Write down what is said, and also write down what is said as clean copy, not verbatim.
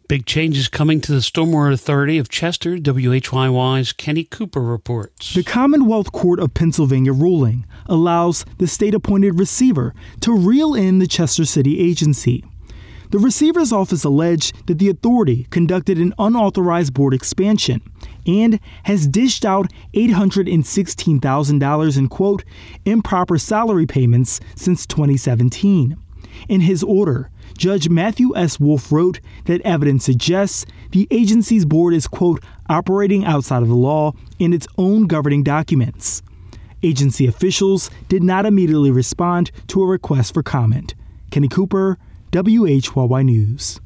Big changes coming to the Stormwater Authority of Chester. WHYY's Kenny Cooper reports. The Commonwealth Court of Pennsylvania ruling allows the state-appointed receiver to reel in the Chester City Agency. The receiver's office alleged that the authority conducted an unauthorized board expansion and has dished out $816,000 in, quote, improper salary payments since 2017. In his order, Judge Matthew S. Wolf wrote that evidence suggests the agency's board is, quote, operating outside of the law in its own governing documents. Agency officials did not immediately respond to a request for comment. Kenny Cooper, WHYY News.